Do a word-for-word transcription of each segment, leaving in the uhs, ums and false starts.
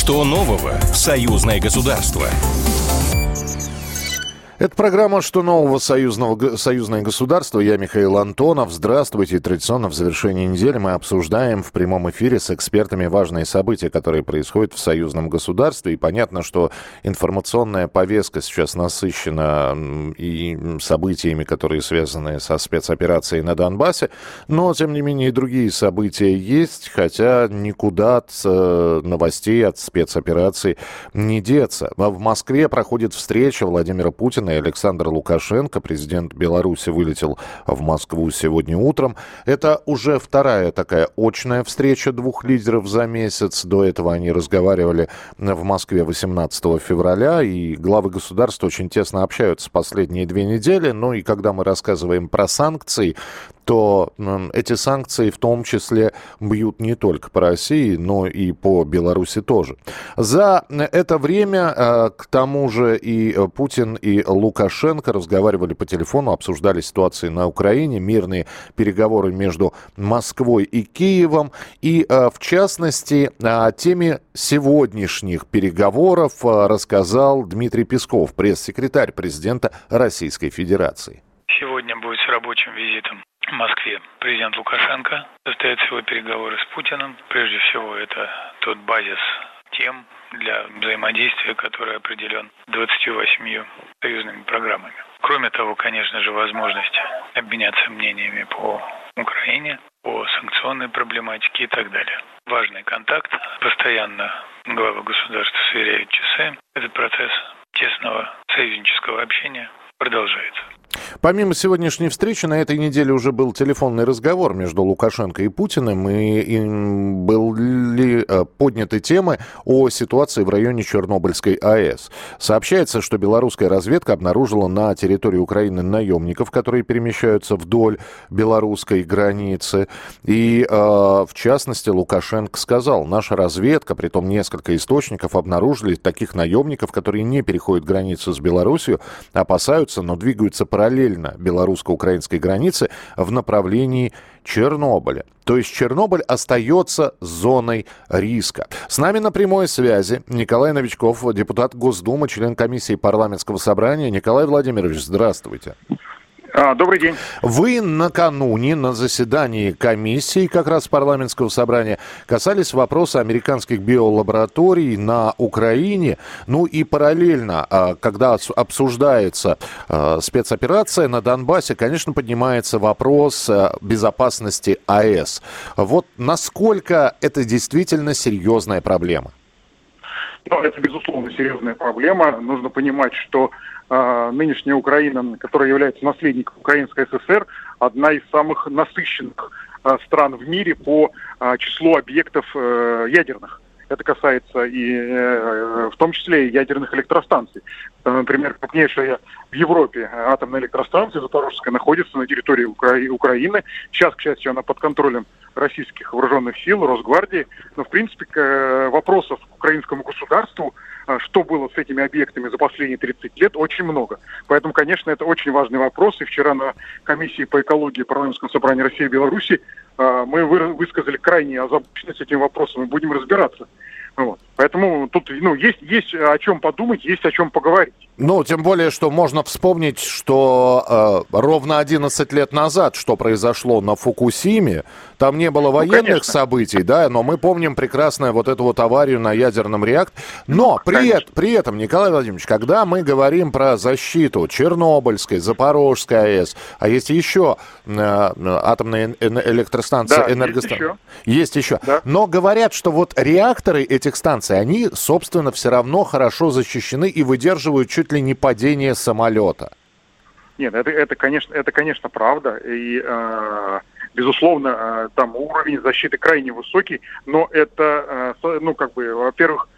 Что нового в союзное государство? Это программа «Что нового союзного, союзное государство». Я Михаил Антонов. Здравствуйте. Традиционно в завершении недели мы обсуждаем в прямом эфире с экспертами важные события, которые происходят в союзном государстве. И понятно, что информационная повестка сейчас насыщена и событиями, которые связаны со спецоперацией на Донбассе. Но, тем не менее, и другие события есть, хотя никуда от новостей, от спецоперации не деться. В Москве проходит встреча Владимира Путина и Александр Лукашенко. Президент Беларуси вылетел в Москву сегодня утром. Это уже вторая такая очная встреча двух лидеров за месяц. До этого они разговаривали в Москве восемнадцатого февраля, и главы государств очень тесно общаются последние две недели. Ну и когда мы рассказываем про санкции, то эти санкции в том числе бьют не только по России, но и по Беларуси тоже. За это время, к тому же, и Путин, и Лукашенко разговаривали по телефону, обсуждали ситуацию на Украине, мирные переговоры между Москвой и Киевом. И, в частности, о теме сегодняшних переговоров рассказал Дмитрий Песков, пресс-секретарь президента Российской Федерации. Сегодня будет с рабочим визитом в Москве президент Лукашенко. Состоятся его переговоры с Путиным. Прежде всего, это тот базис тем для взаимодействия, который определен двадцатью восьмью союзными программами. Кроме того, конечно же, возможность обменяться мнениями по Украине, по санкционной проблематике и так далее. Важный контакт. Постоянно главы государств сверяют часы. Этот процесс тесного союзнического общения продолжается. Помимо сегодняшней встречи, на этой неделе уже был телефонный разговор между Лукашенко и Путиным, и, и были подняты темы о ситуации в районе Чернобыльской АЭС. Сообщается, что белорусская разведка обнаружила на территории Украины наемников, которые перемещаются вдоль белорусской границы. И, э, в частности, Лукашенко сказал, наша разведка, притом несколько источников, обнаружили таких наемников, которые не переходят границу с Беларусью, опасаются, но двигаются параллельно белорусско-украинской границы в направлении Чернобыля. То есть Чернобыль остается зоной риска. С нами на прямой связи Николай Новичков, депутат Госдумы, член комиссии парламентского собрания. Николай Владимирович, здравствуйте. Добрый день. Вы накануне на заседании комиссии как раз парламентского собрания касались вопроса американских биолабораторий на Украине. Ну и параллельно, когда обсуждается спецоперация на Донбассе, конечно, поднимается вопрос безопасности АЭС. Вот насколько это действительно серьезная проблема? Ну, это, безусловно, серьезная проблема. Нужно понимать, что э, нынешняя Украина, которая является наследником Украинской ССР, одна из самых насыщенных э, стран в мире по э, числу объектов э, ядерных. Это касается и э, в том числе и ядерных электростанций. Например, крупнейшая в Европе атомная электростанция Запорожская находится на территории Укра- Украины. Сейчас, к счастью, она под контролем российских вооруженных сил, Росгвардии. Но, в принципе, к, вопросов к украинскому государству, что было с этими объектами за последние тридцать лет, очень много. Поэтому, конечно, это очень важный вопрос. И вчера на комиссии по экологии парламентского собрания России и Беларуси мы высказали крайнюю озабоченность этим вопросом и будем разбираться. Вот. Поэтому тут ну, есть, есть о чем подумать, есть о чем поговорить. Ну, тем более, что можно вспомнить, что э, ровно одиннадцать лет назад, что произошло на Фукусиме, там не было военных ну, событий, да, но мы помним прекрасно вот эту вот аварию на ядерном реакторе. Но ну, при, э- при этом, Николай Владимирович, когда мы говорим про защиту Чернобыльской, Запорожской АЭС, а есть еще э, атомная электростанция, да, энергостанция. Есть еще. Есть еще. Да. Но говорят, что вот реакторы этих станций, они, собственно, все равно хорошо защищены и выдерживают чуть ли не падение самолета. Нет, это, это, конечно, это, конечно, правда. И, э, безусловно, э, там уровень защиты крайне высокий, но это, э, ну, как бы, во-первых,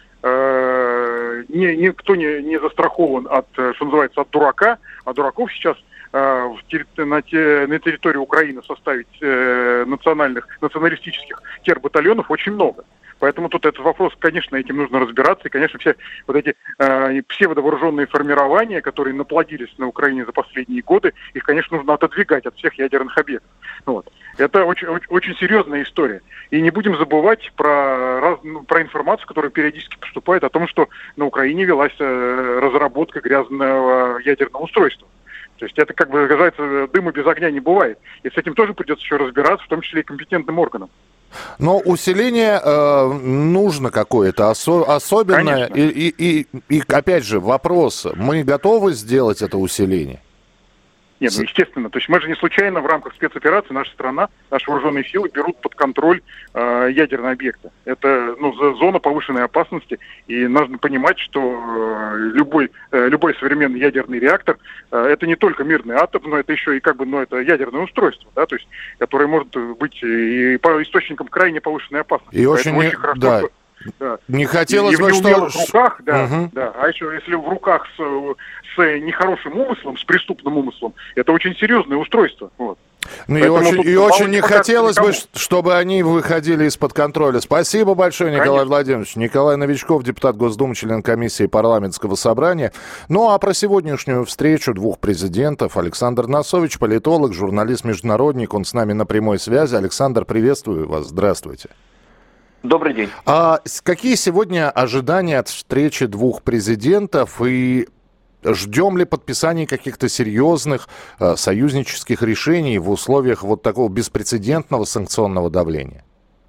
э, не, никто не, не застрахован от, что называется, от дурака, а дураков сейчас э, в терри- на, те, на территории Украины составить э, национальных, националистических тербатальонов очень много. Поэтому тут этот вопрос, конечно, этим нужно разбираться. И, конечно, все вот эти э, псевдовооруженные формирования, которые наплодились на Украине за последние годы, их, конечно, нужно отодвигать от всех ядерных объектов. Вот. Это очень, очень, очень серьезная история. И не будем забывать про, раз, ну, про информацию, которая периодически поступает о том, что на Украине велась э, разработка грязного ядерного устройства. То есть это, как бы сказать, дыма без огня не бывает. И с этим тоже придется еще разбираться, в том числе и компетентным органам. Но усиление э, нужно какое-то осо- особенное. И, и, и, и, опять же, вопрос. Мы готовы сделать это усиление? Нет, ну естественно. То есть мы же не случайно в рамках спецоперации наша страна, наши вооруженные силы берут под контроль э, ядерные объекты. Это ну, зона повышенной опасности, и нужно понимать, что э, любой, э, любой современный ядерный реактор э, это не только мирный атом, но это еще и как бы, ну, это ядерное устройство, да, то есть, которое может быть и по источником крайне повышенной опасности. И очень, очень хорошо, да. что... Да. Не хотелось и бы, в неумелых что... руках, да, угу. да. А еще если в руках с, с нехорошим умыслом, с преступным умыслом, это очень серьезное устройство. Вот. Ну и очень, и очень не хотелось никому. бы, чтобы они выходили из-под контроля. Спасибо большое, Николай Конечно. Владимирович. Николай Новичков, депутат Госдумы, член комиссии парламентского собрания. Ну а про сегодняшнюю встречу двух президентов. Александр Носович, политолог, журналист-международник. Он с нами на прямой связи. Александр, приветствую вас. Здравствуйте. Добрый день. А какие сегодня ожидания от встречи двух президентов и ждем ли подписания каких-то серьезных э, союзнических решений в условиях вот такого беспрецедентного санкционного давления?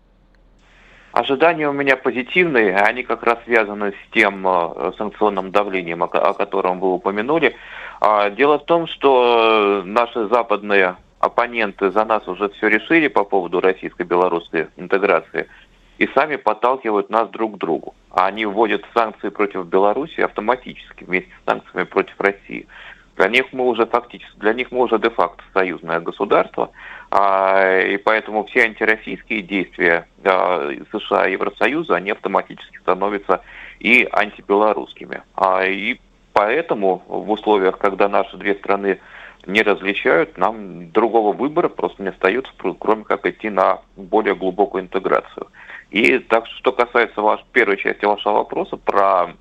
Ожидания у меня позитивные, они как раз связаны с тем э, санкционным давлением, о, о котором вы упомянули. А, дело в том, что наши западные оппоненты за нас уже все решили по поводу российско-белорусской интеграции и сами подталкивают нас друг к другу. Они вводят санкции против Беларуси автоматически вместе с санкциями против России. Для них мы уже фактически, для них мы уже де-факто союзное государство, а, и поэтому все антироссийские действия а, США и Евросоюза, они автоматически становятся и антибелорусскими. А, и поэтому в условиях, когда наши две страны не различают, нам другого выбора просто не остается, кроме как идти на более глубокую интеграцию. И так, что касается ваш, первой части вашего вопроса про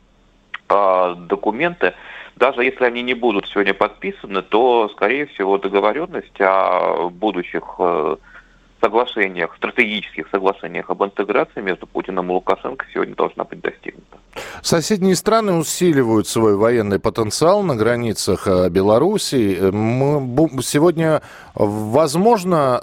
э, документы, даже если они не будут сегодня подписаны, то, скорее всего, договоренность о будущих э, соглашениях, стратегических соглашениях об интеграции между Путиным и Лукашенко сегодня должна быть достигнута. Соседние страны усиливают свой военный потенциал на границах Беларуси. Сегодня возможно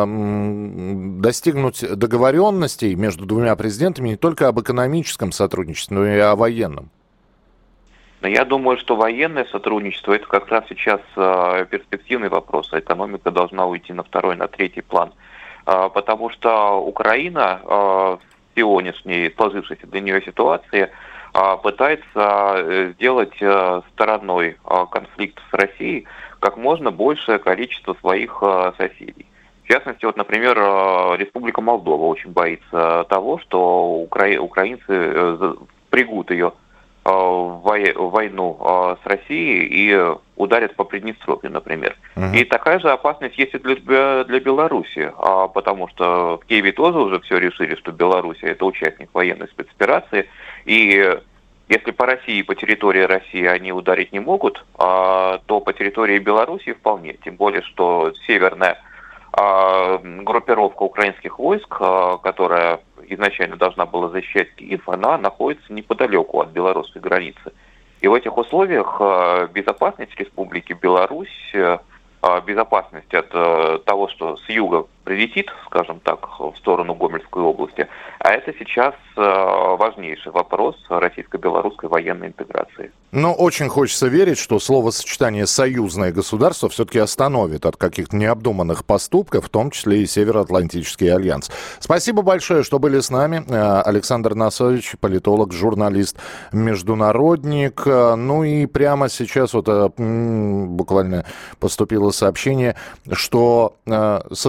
э, достигнуть договоренностей между двумя президентами не только об экономическом сотрудничестве, но и о военном. Но я думаю, что военное сотрудничество – это как раз сейчас э, перспективный вопрос. Экономика должна уйти на второй, на третий план. Э, потому что Украина э, в сегодняшней сложившейся для нее ситуации э, пытается э, сделать э, стороной э, конфликт с Россией как можно большее количество своих э, соседей. В частности, вот, например, э, Республика Молдова очень боится того, что укра... украинцы э, впрягут ее в войну с Россией и ударят по Приднестровью, например. Uh-huh. И такая же опасность есть и для, для Беларуси, потому что в Киеве тоже уже все решили, что Белоруссия – это участник военной спецоперации, и если по России, по территории России они ударить не могут, то по территории Белоруссии вполне, тем более, что северная группировка украинских войск, которая изначально должна была защищать Киев, она находится неподалеку от белорусской границы. И в этих условиях безопасность Республики Беларусь, безопасность от того, что с юга прилетит, скажем так, в сторону Гомельской области, а это сейчас важнейший вопрос российско-белорусской военной интеграции. Но очень хочется верить, что словосочетание «союзное государство» все-таки остановит от каких-то необдуманных поступков, в том числе и Североатлантический альянс. Спасибо большое, что были с нами. Александр Носович, политолог, журналист, международник. Ну и прямо сейчас вот буквально поступило сообщение, что социальные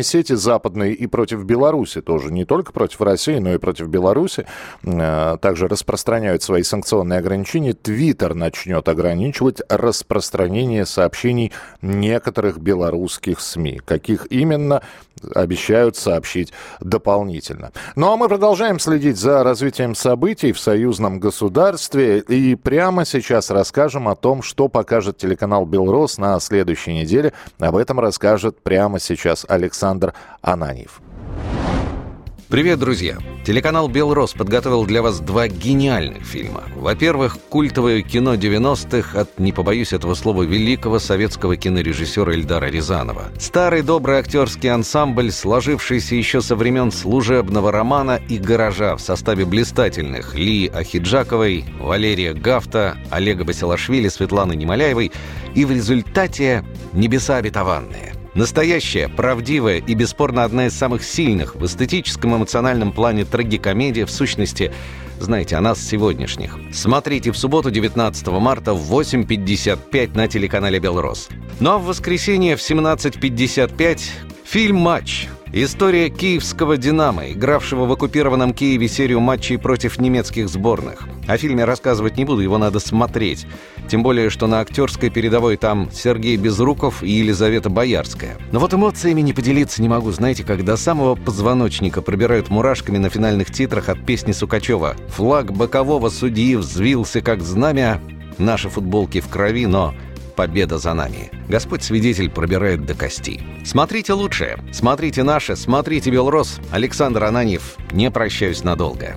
сети западные и против Беларуси тоже. Не только против России, но и против Беларуси. Также распространяют свои санкционные ограничения. Твиттер начнет ограничивать распространение сообщений некоторых белорусских СМИ. Каких именно, обещают сообщить дополнительно. Ну а мы продолжаем следить за развитием событий в союзном государстве. И прямо сейчас расскажем о том, что покажет телеканал «Белрос» на следующей неделе. Об этом расскажет прямо сейчас Александр Ананьев. Привет, друзья! Телеканал «Белрос» подготовил для вас два гениальных фильма. Во-первых, культовое кино девяностых от, не побоюсь этого слова, великого советского кинорежиссера Эльдара Рязанова. Старый добрый актерский ансамбль, сложившийся еще со времен «Служебного романа» и «Гаража» в составе блистательных Лии Ахиджаковой, Валерия Гафта, Олега Басилашвили, Светланы Немоляевой и в результате «Небеса обетованные». Настоящая, правдивая и бесспорно одна из самых сильных в эстетическом и эмоциональном плане трагикомедия, в сущности, знаете, о нас сегодняшних. Смотрите в субботу, девятнадцатого марта в восемь пятьдесят пять на телеканале «Белрос». Ну а в воскресенье в семнадцать пятьдесят пять фильм «Матч». История киевского «Динамо», игравшего в оккупированном Киеве серию матчей против немецких сборных. О фильме рассказывать не буду, его надо смотреть. Тем более, что на актерской передовой там Сергей Безруков и Елизавета Боярская. Но вот эмоциями не поделиться не могу. Знаете, как до самого позвоночника пробирают мурашками на финальных титрах от песни Сукачева. Флаг бокового судьи взвился, как знамя. Наши футболки в крови, но победа за нами. Господь свидетель пробирает до кости. Смотрите лучшее. Смотрите наше, смотрите «Белрос». Александр Ананьев. Не прощаюсь надолго.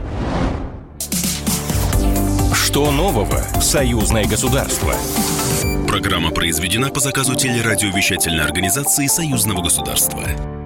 Что нового в союзное государство? Программа произведена по заказу телерадиовещательной организации Союзного государства.